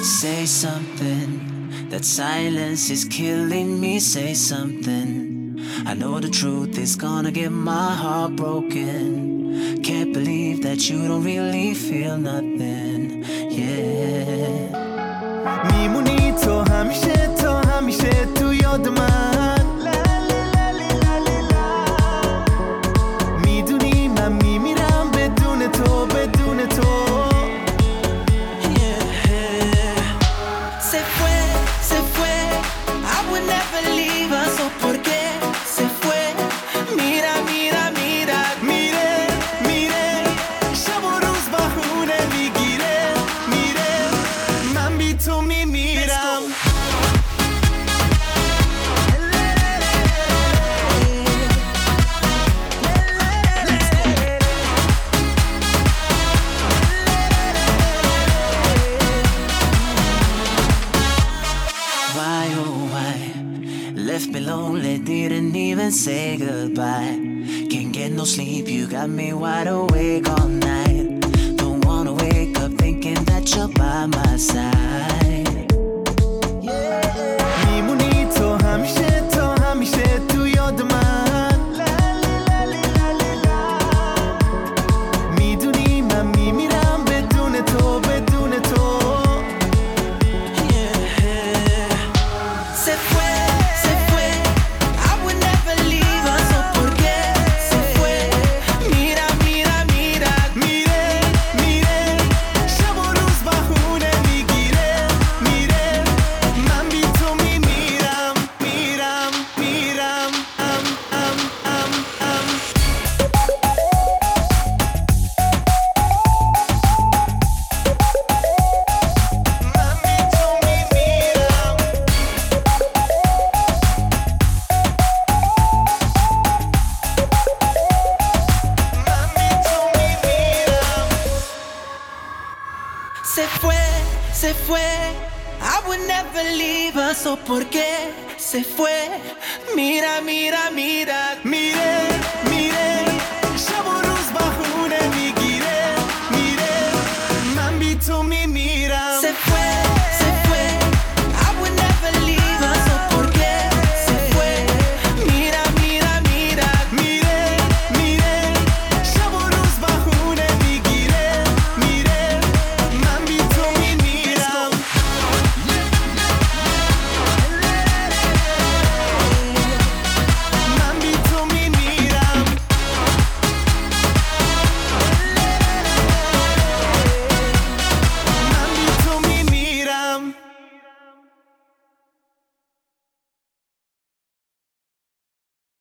Say something, that silence is killing me. Say something, I know the truth is gonna get my heart broken. Can't believe that you don't really feel nothing, yeah. میمونی تو همیشه تو یاد من. میدونی من میمیرم بدون تو بدون تو. Se fue, se fue, I would never leave her. So por qué se fue? Mira, mira, mira. میره شب و روز بهونه میگیره. من بی تو میمیرم. Why, oh why, left me lonely, didn't even say goodbye. Can't get no sleep, you got me wide awake all night. Don't wanna wake up thinking that you're by my side. میمونی تو همیشه تو یاد من. میدونی من میمیرم بدون تو بدون تو. Se fue, I would never leave her. So por qué se fue? Mira, mira, mira. میره شب و روز بهونه میگیره. من بی تو میمیرم. من بی تو میمیرم. من بی تو میمیرم. Se fue, I would never leave her. So por qué se fue? Mira, mira, mira. میره